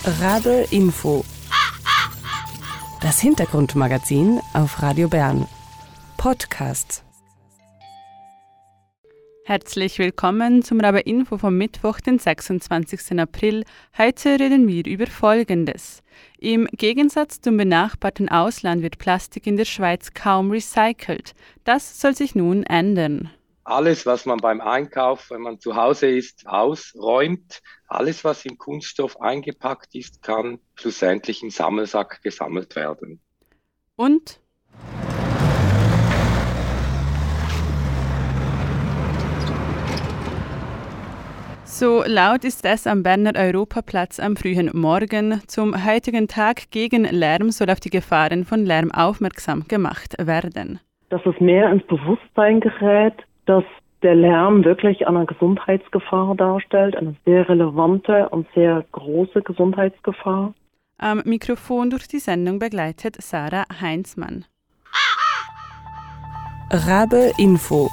Rabe Info. Das Hintergrundmagazin auf Radio Bern. Podcast. Herzlich willkommen zum Rabe Info vom Mittwoch, den 26. April. Heute reden wir über Folgendes. Im Gegensatz zum benachbarten Ausland wird Plastik in der Schweiz kaum recycelt. Das soll sich nun ändern. Alles, was man beim Einkauf, wenn man zu Hause ist, ausräumt, alles, was in Kunststoff eingepackt ist, kann schlussendlich im Sammelsack gesammelt werden. Und? So laut ist es am Berner Europaplatz am frühen Morgen. Zum heutigen Tag gegen Lärm soll auf die Gefahren von Lärm aufmerksam gemacht werden. Dass es mehr ins Bewusstsein gerät, dass der Lärm wirklich eine Gesundheitsgefahr darstellt, eine sehr relevante und sehr große Gesundheitsgefahr. Am Mikrofon durch die Sendung begleitet Sarah Heinzmann. Rabe Info.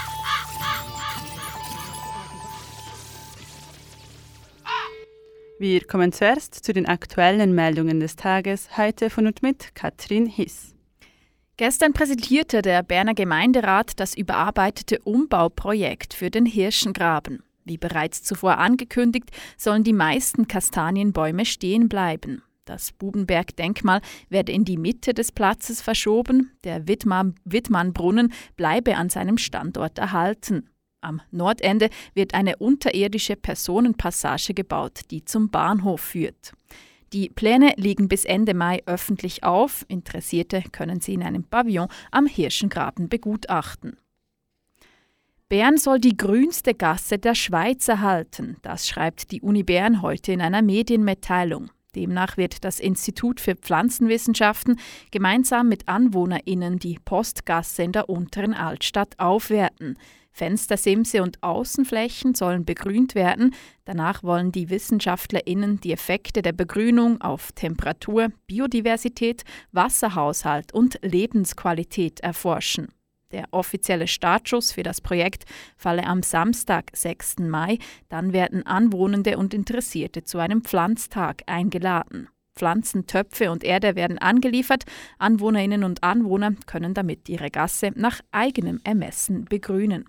Wir kommen zuerst zu den aktuellen Meldungen des Tages, heute von und mit Katrin Hiss. Gestern präsentierte der Berner Gemeinderat das überarbeitete Umbauprojekt für den Hirschengraben. Wie bereits zuvor angekündigt, sollen die meisten Kastanienbäume stehen bleiben. Das Bubenberg-Denkmal werde in die Mitte des Platzes verschoben, der Wittmannbrunnen bleibe an seinem Standort erhalten. Am Nordende wird eine unterirdische Personenpassage gebaut, die zum Bahnhof führt. Die Pläne liegen bis Ende Mai öffentlich auf. Interessierte können sie in einem Pavillon am Hirschengraben begutachten. Bern soll die grünste Gasse der Schweiz erhalten. Das schreibt die Uni Bern heute in einer Medienmitteilung. Demnach wird das Institut für Pflanzenwissenschaften gemeinsam mit AnwohnerInnen die Postgasse in der unteren Altstadt aufwerten. Fenstersimse und Außenflächen sollen begrünt werden. Danach wollen die WissenschaftlerInnen die Effekte der Begrünung auf Temperatur, Biodiversität, Wasserhaushalt und Lebensqualität erforschen. Der offizielle Startschuss für das Projekt falle am Samstag, 6. Mai. Dann werden Anwohnende und Interessierte zu einem Pflanztag eingeladen. Pflanzen, Töpfe und Erde werden angeliefert. AnwohnerInnen und Anwohner können damit ihre Gasse nach eigenem Ermessen begrünen.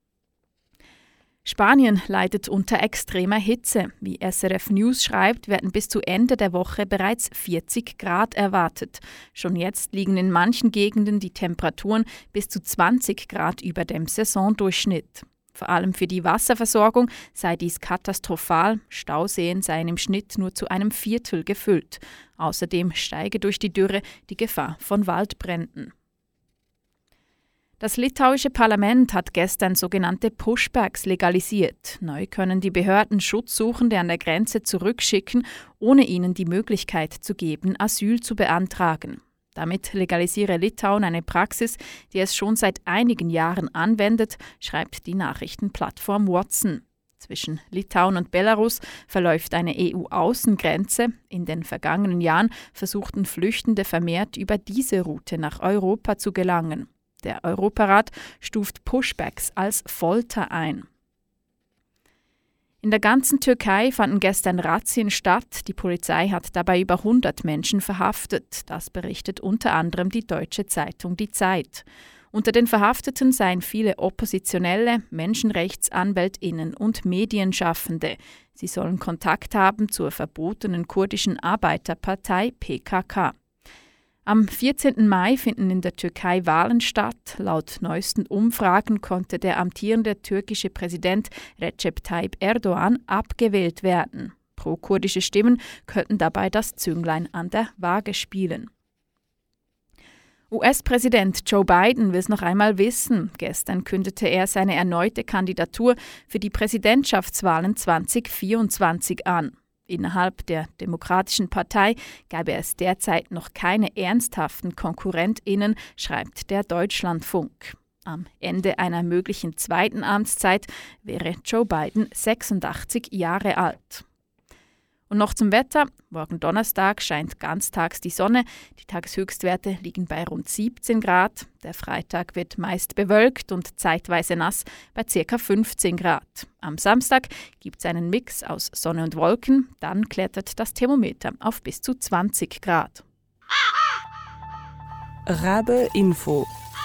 Spanien leidet unter extremer Hitze. Wie SRF News schreibt, werden bis zu Ende der Woche bereits 40 Grad erwartet. Schon jetzt liegen in manchen Gegenden die Temperaturen bis zu 20 Grad über dem Saisondurchschnitt. Vor allem für die Wasserversorgung sei dies katastrophal. Stauseen seien im Schnitt nur zu einem Viertel gefüllt. Außerdem steige durch die Dürre die Gefahr von Waldbränden. Das litauische Parlament hat gestern sogenannte Pushbacks legalisiert. Neu können die Behörden Schutzsuchende an der Grenze zurückschicken, ohne ihnen die Möglichkeit zu geben, Asyl zu beantragen. Damit legalisiere Litauen eine Praxis, die es schon seit einigen Jahren anwendet, schreibt die Nachrichtenplattform Watson. Zwischen Litauen und Belarus verläuft eine EU-Außengrenze. In den vergangenen Jahren versuchten Flüchtende vermehrt über diese Route nach Europa zu gelangen. Der Europarat stuft Pushbacks als Folter ein. In der ganzen Türkei fanden gestern Razzien statt. Die Polizei hat dabei über 100 Menschen verhaftet. Das berichtet unter anderem die deutsche Zeitung Die Zeit. Unter den Verhafteten seien viele Oppositionelle, MenschenrechtsanwältInnen und Medienschaffende. Sie sollen Kontakt haben zur verbotenen kurdischen Arbeiterpartei PKK. Am 14. Mai finden in der Türkei Wahlen statt. Laut neuesten Umfragen konnte der amtierende türkische Präsident Recep Tayyip Erdoğan abgewählt werden. Pro-kurdische Stimmen könnten dabei das Zünglein an der Waage spielen. US-Präsident Joe Biden will es noch einmal wissen. Gestern kündete er seine erneute Kandidatur für die Präsidentschaftswahlen 2024 an. Innerhalb der Demokratischen Partei gäbe es derzeit noch keine ernsthaften KonkurrentInnen, schreibt der Deutschlandfunk. Am Ende einer möglichen zweiten Amtszeit wäre Joe Biden 86 Jahre alt. Und noch zum Wetter. Morgen Donnerstag scheint ganztags die Sonne. Die Tageshöchstwerte liegen bei rund 17 Grad. Der Freitag wird meist bewölkt und zeitweise nass bei ca. 15 Grad. Am Samstag gibt es einen Mix aus Sonne und Wolken. Dann klettert das Thermometer auf bis zu 20 Grad. Rabe Info.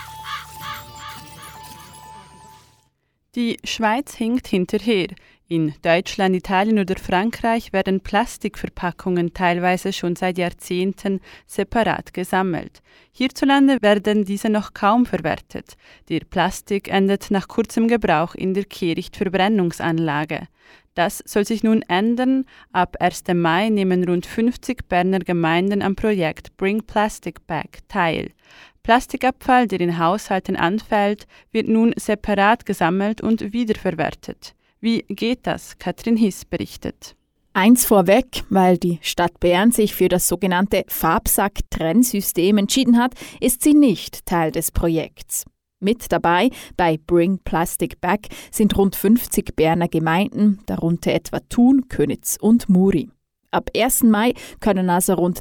Die Schweiz hinkt hinterher. In Deutschland, Italien oder Frankreich werden Plastikverpackungen teilweise schon seit Jahrzehnten separat gesammelt. Hierzulande werden diese noch kaum verwertet. Der Plastik endet nach kurzem Gebrauch in der Kehrichtverbrennungsanlage. Das soll sich nun ändern. Ab 1. Mai nehmen rund 50 Berner Gemeinden am Projekt Bring Plastic Back teil. Plastikabfall, der in Haushalten anfällt, wird nun separat gesammelt und wiederverwertet. Wie geht das? Katrin Hiss berichtet. Eins vorweg, weil die Stadt Bern sich für das sogenannte Farbsack-Trennsystem entschieden hat, ist sie nicht Teil des Projekts. Mit dabei bei Bring Plastic Back sind rund 50 Berner Gemeinden, darunter etwa Thun, Köniz und Muri. Ab 1. Mai können also rund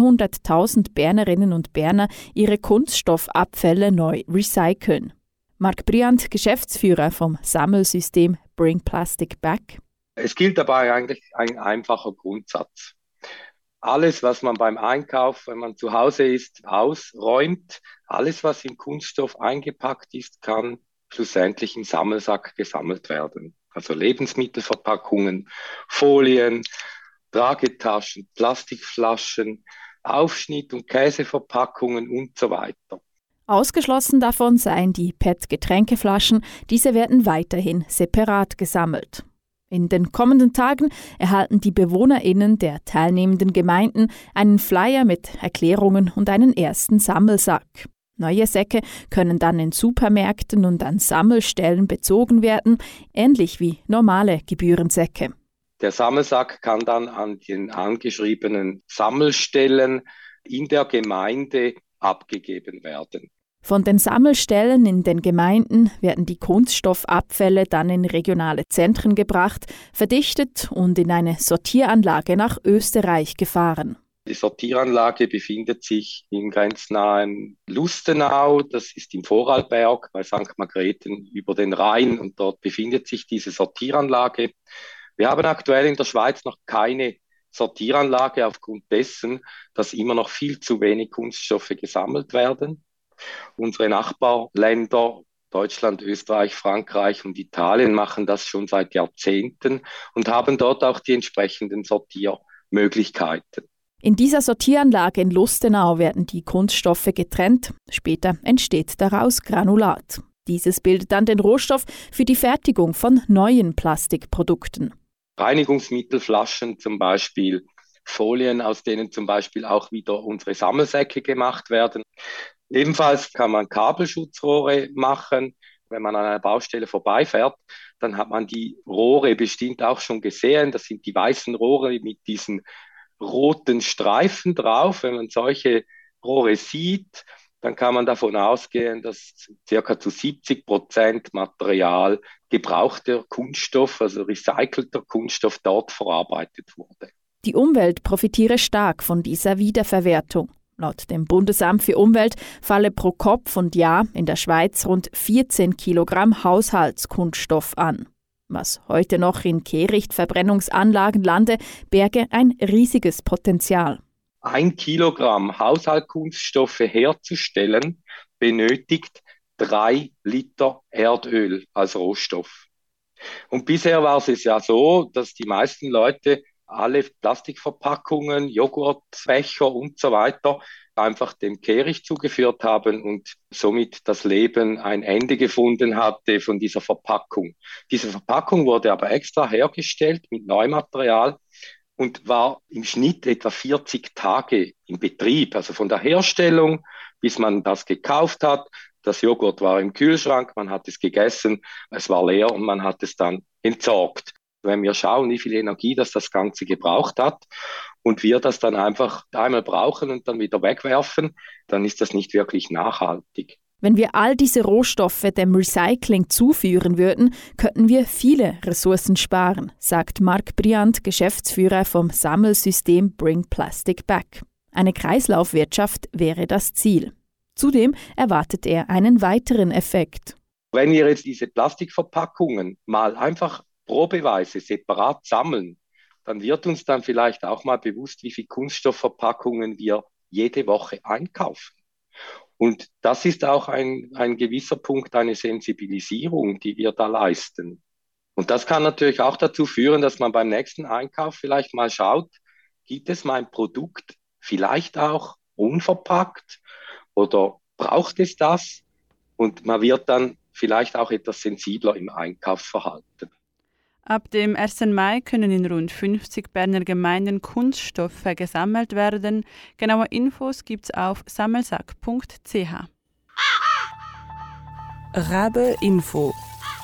300.000 Bernerinnen und Berner ihre Kunststoffabfälle neu recyceln. Marc Briand, Geschäftsführer vom Sammelsystem Bring Plastic Back. Es gilt dabei eigentlich ein einfacher Grundsatz. Alles, was man beim Einkauf, wenn man zu Hause ist, ausräumt, alles, was in Kunststoff eingepackt ist, kann schlussendlich im Sammelsack gesammelt werden. Also Lebensmittelverpackungen, Folien, Tragetaschen, Plastikflaschen, Aufschnitt- und Käseverpackungen und so weiter. Ausgeschlossen davon seien die PET-Getränkeflaschen, diese werden weiterhin separat gesammelt. In den kommenden Tagen erhalten die BewohnerInnen der teilnehmenden Gemeinden einen Flyer mit Erklärungen und einen ersten Sammelsack. Neue Säcke können dann in Supermärkten und an Sammelstellen bezogen werden, ähnlich wie normale Gebührensäcke. Der Sammelsack kann dann an den angeschriebenen Sammelstellen in der Gemeinde abgegeben werden. Von den Sammelstellen in den Gemeinden werden die Kunststoffabfälle dann in regionale Zentren gebracht, verdichtet und in eine Sortieranlage nach Österreich gefahren. Die Sortieranlage befindet sich in grenznahem Lustenau, das ist im Vorarlberg bei St. Margrethen über den Rhein und dort befindet sich diese Sortieranlage. Wir haben aktuell in der Schweiz noch keine Sortieranlage aufgrund dessen, dass immer noch viel zu wenig Kunststoffe gesammelt werden. Unsere Nachbarländer, Deutschland, Österreich, Frankreich und Italien machen das schon seit Jahrzehnten und haben dort auch die entsprechenden Sortiermöglichkeiten. In dieser Sortieranlage in Lustenau werden die Kunststoffe getrennt. Später entsteht daraus Granulat. Dieses bildet dann den Rohstoff für die Fertigung von neuen Plastikprodukten. Reinigungsmittelflaschen zum Beispiel, Folien, aus denen zum Beispiel auch wieder unsere Sammelsäcke gemacht werden. Ebenfalls kann man Kabelschutzrohre machen. Wenn man an einer Baustelle vorbeifährt, dann hat man die Rohre bestimmt auch schon gesehen. Das sind die weißen Rohre mit diesen roten Streifen drauf. Wenn man solche Rohre sieht, dann kann man davon ausgehen, dass ca. zu 70% Material gebrauchter Kunststoff, also recycelter Kunststoff, dort verarbeitet wurde. Die Umwelt profitiere stark von dieser Wiederverwertung. Laut dem Bundesamt für Umwelt falle pro Kopf und Jahr in der Schweiz rund 14 Kilogramm Haushaltskunststoff an. Was heute noch in Kehrichtverbrennungsanlagen lande, berge ein riesiges Potenzial. 1 Kilogramm Haushaltskunststoffe herzustellen, benötigt 3 Liter Erdöl als Rohstoff. Und bisher war es ja so, dass die meisten Leute alle Plastikverpackungen, Joghurtbecher und so weiter einfach dem Kehricht zugeführt haben und somit das Leben ein Ende gefunden hatte von dieser Verpackung. Diese Verpackung wurde aber extra hergestellt mit Neumaterial und war im Schnitt etwa 40 Tage im Betrieb, also von der Herstellung, bis man das gekauft hat. Das Joghurt war im Kühlschrank, man hat es gegessen, es war leer und man hat es dann entsorgt. Wenn wir schauen, wie viel Energie das Ganze gebraucht hat und wir das dann einfach einmal brauchen und dann wieder wegwerfen, dann ist das nicht wirklich nachhaltig. Wenn wir all diese Rohstoffe dem Recycling zuführen würden, könnten wir viele Ressourcen sparen, sagt Marc Briand, Geschäftsführer vom Sammelsystem Bring Plastic Back. Eine Kreislaufwirtschaft wäre das Ziel. Zudem erwartet er einen weiteren Effekt. Wenn wir jetzt diese Plastikverpackungen mal einfach probeweise separat sammeln, dann wird uns dann vielleicht auch mal bewusst, wie viel Kunststoffverpackungen wir jede Woche einkaufen. Und das ist auch ein gewisser Punkt, eine Sensibilisierung, die wir da leisten. Und das kann natürlich auch dazu führen, dass man beim nächsten Einkauf vielleicht mal schaut, gibt es mein Produkt vielleicht auch unverpackt oder braucht es das? Und man wird dann vielleicht auch etwas sensibler im Einkaufsverhalten. Ab dem 1. Mai können in rund 50 Berner Gemeinden Kunststoffe gesammelt werden. Genaue Infos gibt's auf sammelsack.ch. Rabe Info.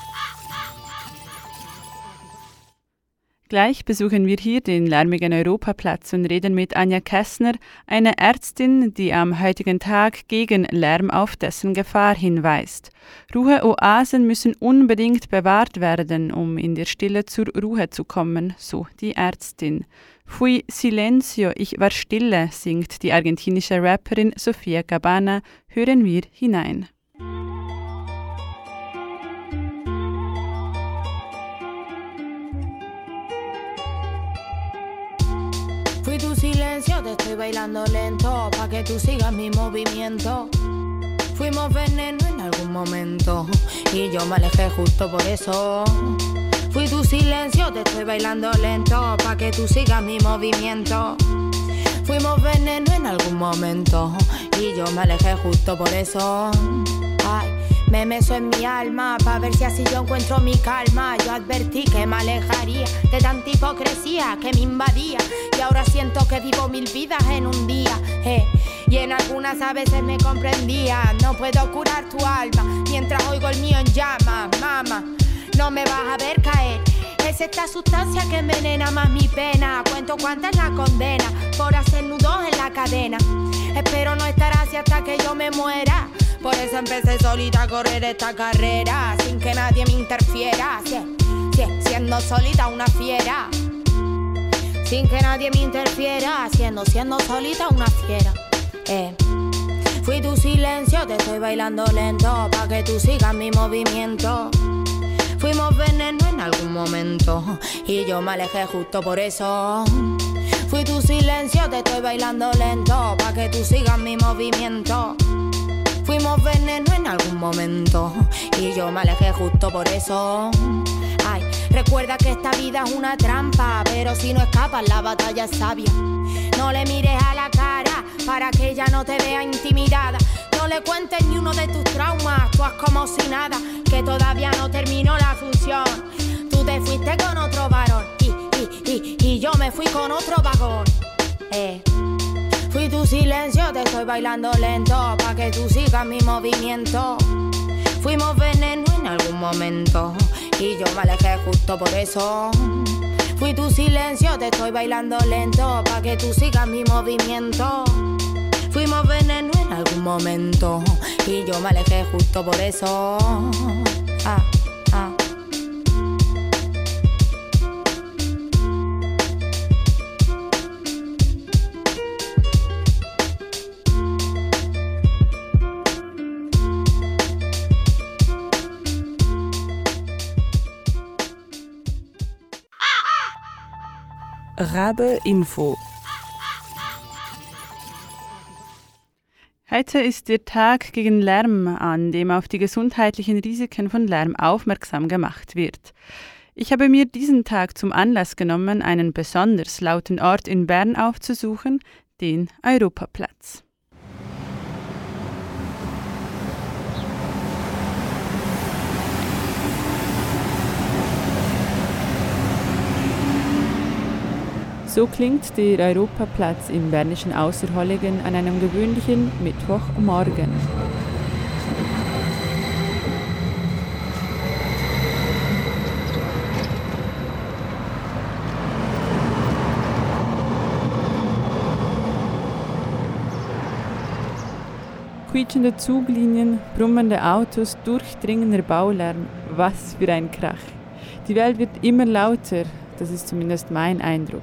Gleich besuchen wir hier den lärmigen Europaplatz und reden mit Anja Kessner, einer Ärztin, die am heutigen Tag gegen Lärm auf dessen Gefahr hinweist. Ruheoasen müssen unbedingt bewahrt werden, um in der Stille zur Ruhe zu kommen, so die Ärztin. Fui silencio, ich war stille, singt die argentinische Rapperin Sofia Cabana. Hören wir hinein. Fui tu silencio, te estoy bailando lento, pa' que tú sigas mi movimiento. Fuimos veneno en algún momento, y yo me alejé justo por eso. Fui tu silencio, te estoy bailando lento, pa' que tú sigas mi movimiento. Fuimos veneno en algún momento, y yo me alejé justo por eso. Ay, me meso en mi alma, pa' ver si así yo encuentro mi calma. Yo advertí que me alejaría de tanta hipocresía que me invadía, y ahora siento que vivo 1000 vidas en un día, y en algunas a veces me comprendía. No puedo curar tu alma mientras oigo el mío en llamas. Mamá, no me vas a ver caer. Es esta sustancia que envenena más mi pena. Cuento cuánta es la condena por hacer nudos en la cadena. Espero no estar así hasta que yo me muera. Por eso empecé solita a correr esta carrera, sin que nadie me interfiera. Siendo solita una fiera, sin que nadie me interfiera. Siendo solita una fiera. Fui tu silencio, te estoy bailando lento, pa' que tú sigas mi movimiento. Fuimos veneno en algún momento, y yo me alejé justo por eso. Fui tu silencio, te estoy bailando lento, pa' que tú sigas mi movimiento. Fuimos veneno en algún momento, y yo me alejé justo por eso. Ay, recuerda que esta vida es una trampa, pero si no escapas la batalla es sabia. No le mires a la cara para que ella no te vea intimidada. No le cuentes ni uno de tus traumas, tú haz como si nada, que todavía no terminó la función. Tú te fuiste con otro varón y yo me fui con otro vagón. Fui tu silencio, te estoy bailando lento, pa' que tú sigas mi movimiento. Fuimos veneno en algún momento, y yo me alejé justo por eso. Fui tu silencio, te estoy bailando lento, pa' que tú sigas mi movimiento. Fuimos veneno en algún momento, y yo me alejé justo por eso. Rabe Info. Heute ist der Tag gegen Lärm, an dem auf die gesundheitlichen Risiken von Lärm aufmerksam gemacht wird. Ich habe mir diesen Tag zum Anlass genommen, einen besonders lauten Ort in Bern aufzusuchen, den Europaplatz. So klingt der Europaplatz im bernischen Ausserholligen an einem gewöhnlichen Mittwochmorgen. quietschende Zuglinien, brummende Autos, durchdringender Baulärm. Was für ein Krach. Die Welt wird immer lauter, das ist zumindest mein Eindruck.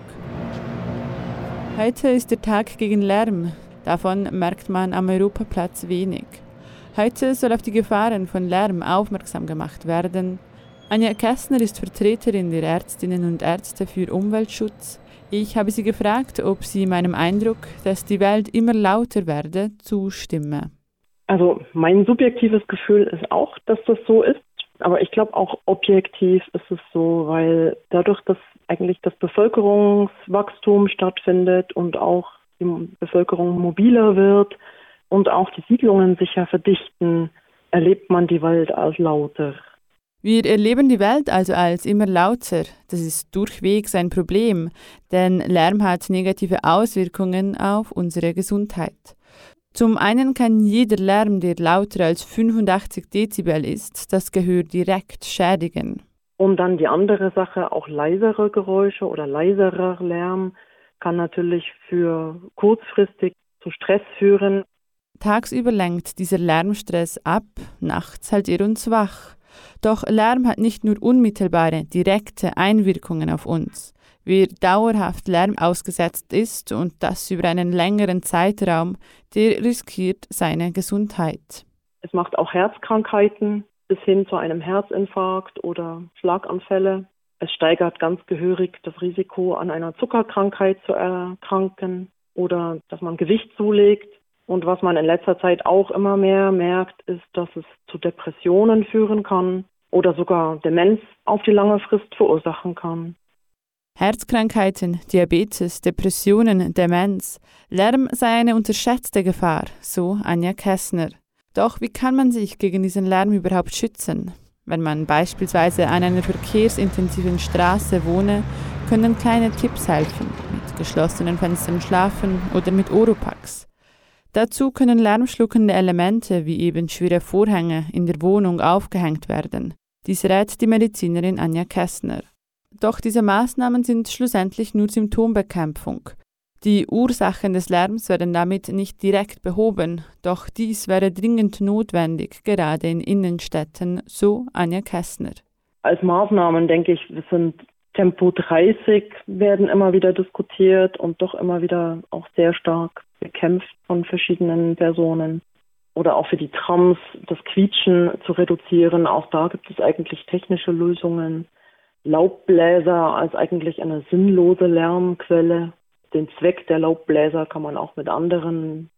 Heute ist der Tag gegen Lärm. Davon merkt man am Europaplatz wenig. Heute soll auf die Gefahren von Lärm aufmerksam gemacht werden. Anja Kästner ist Vertreterin der Ärztinnen und Ärzte für Umweltschutz. Ich habe sie gefragt, ob sie meinem Eindruck, dass die Welt immer lauter werde, zustimme. Also mein subjektives Gefühl ist auch, dass das so ist. Aber ich glaube auch objektiv ist es so, weil dadurch, dass eigentlich das Bevölkerungswachstum stattfindet und auch die Bevölkerung mobiler wird und auch die Siedlungen sich ja verdichten, erlebt man die Welt als lauter. Wir erleben die Welt also als immer lauter. Das ist durchwegs ein Problem, denn Lärm hat negative Auswirkungen auf unsere Gesundheit. Zum einen kann jeder Lärm, der lauter als 85 Dezibel ist, das Gehör direkt schädigen. Und dann die andere Sache, auch leisere Geräusche oder leiserer Lärm kann natürlich für kurzfristig zu Stress führen. Tagsüber lenkt dieser Lärmstress ab, nachts hält er uns wach. Doch Lärm hat nicht nur unmittelbare, direkte Einwirkungen auf uns. Wer dauerhaft Lärm ausgesetzt ist und das über einen längeren Zeitraum, der riskiert seine Gesundheit. Es macht auch Herzkrankheiten bis hin zu einem Herzinfarkt oder Schlaganfälle. Es steigert ganz gehörig das Risiko, an einer Zuckerkrankheit zu erkranken oder dass man Gewicht zulegt. Und was man in letzter Zeit auch immer mehr merkt, ist, dass es zu Depressionen führen kann oder sogar Demenz auf die lange Frist verursachen kann. Herzkrankheiten, Diabetes, Depressionen, Demenz. Lärm sei eine unterschätzte Gefahr, so Anja Kästner. Doch wie kann man sich gegen diesen Lärm überhaupt schützen? Wenn man beispielsweise an einer verkehrsintensiven Straße wohne, können kleine Tipps helfen, mit geschlossenen Fenstern schlafen oder mit Oropax. Dazu können lärmschluckende Elemente wie eben schwere Vorhänge in der Wohnung aufgehängt werden. Dies rät die Medizinerin Anja Kästner. Doch diese Maßnahmen sind schlussendlich nur Symptombekämpfung. Die Ursachen des Lärms werden damit nicht direkt behoben, doch dies wäre dringend notwendig, gerade in Innenstädten, so Anja Kästner. Als Maßnahmen denke ich, wir sind Tempo 30 werden immer wieder diskutiert und doch immer wieder auch sehr stark bekämpft von verschiedenen Personen. Oder auch für die Trams das Quietschen zu reduzieren. Auch da gibt es eigentlich technische Lösungen. Laubbläser als eigentlich eine sinnlose Lärmquelle. Den Zweck der Laubbläser kann man auch mit anderen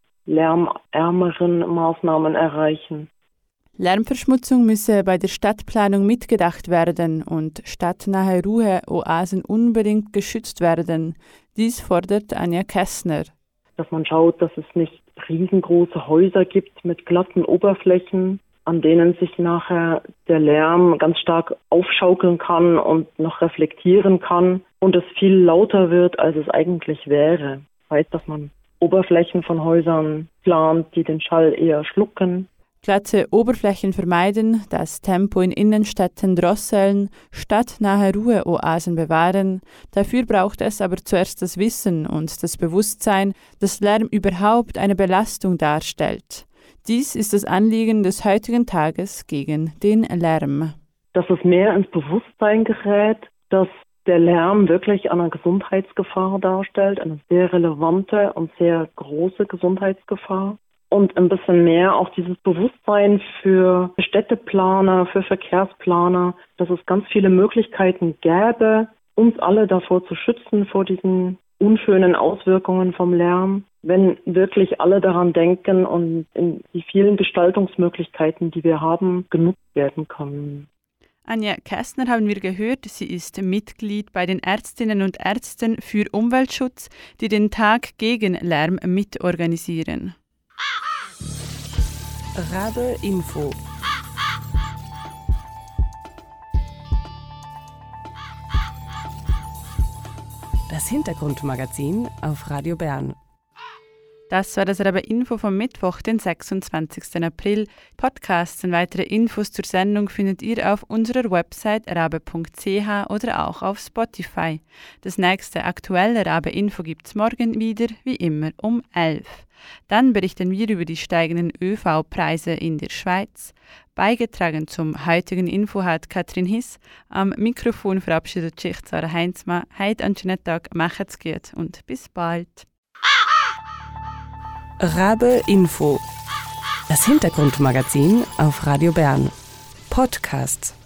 lärmärmeren Maßnahmen erreichen. Lärmverschmutzung müsse bei der Stadtplanung mitgedacht werden und stadtnahe Ruheoasen unbedingt geschützt werden. Dies fordert Anja Kästner. Dass man schaut, dass es nicht riesengroße Häuser gibt mit glatten Oberflächen, an denen sich nachher der Lärm ganz stark aufschaukeln kann und noch reflektieren kann und es viel lauter wird, als es eigentlich wäre. Das heißt, dass man Oberflächen von Häusern plant, die den Schall eher schlucken. Glatte Oberflächen vermeiden, das Tempo in Innenstädten drosseln, stadtnahe Ruheoasen bewahren. Dafür braucht es aber zuerst das Wissen und das Bewusstsein, dass Lärm überhaupt eine Belastung darstellt. Dies ist das Anliegen des heutigen Tages gegen den Lärm. Dass es mehr ins Bewusstsein gerät, dass der Lärm wirklich eine Gesundheitsgefahr darstellt, eine sehr relevante und sehr große Gesundheitsgefahr. Und ein bisschen mehr auch dieses Bewusstsein für Städteplaner, für Verkehrsplaner, dass es ganz viele Möglichkeiten gäbe, uns alle davor zu schützen, vor diesen unschönen Auswirkungen vom Lärm, wenn wirklich alle daran denken und in die vielen Gestaltungsmöglichkeiten, die wir haben, genutzt werden können. Anja Kästner haben wir gehört, sie ist Mitglied bei den Ärztinnen und Ärzten für Umweltschutz, die den Tag gegen Lärm mitorganisieren. Rabe Info. Das Hintergrundmagazin auf Radio Bern. Das war das Rabe-Info vom Mittwoch, den 26. April. Podcasts und weitere Infos zur Sendung findet ihr auf unserer Website rabe.ch oder auch auf Spotify. Das nächste aktuelle Rabe-Info gibt's morgen wieder, wie immer um 11. Dann berichten wir über die steigenden ÖV-Preise in der Schweiz. Beigetragen zum heutigen Info hat Katrin Hiss. Am Mikrofon verabschiedet sich Sarah Heinzmann. Heute einen schönen Tag, macht's gut und bis bald. Rabe-Info. Das Hintergrundmagazin auf Radio Bern. Podcasts.